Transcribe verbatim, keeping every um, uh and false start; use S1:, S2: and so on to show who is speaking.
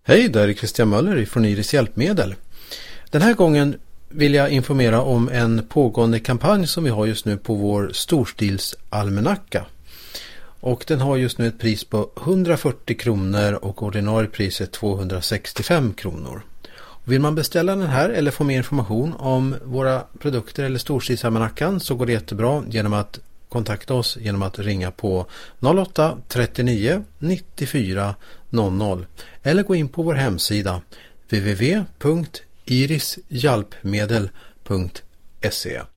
S1: Hej, där är Christian Möller från Iris Hjälpmedel. Den här gången vill jag informera om en pågående kampanj som vi har just nu på vår storstilsalmanacka. Och den har just nu ett pris på hundrafyrtio kronor och ordinarie pris är tvåhundrasextiofem kronor. Vill man beställa den här eller få mer information om våra produkter eller storstilsalmanackan så går det jättebra genom att kontakta oss genom att ringa på noll åtta trettionio nittiofyra noll noll eller gå in på vår hemsida w w w punkt iris hjälpmedel punkt se.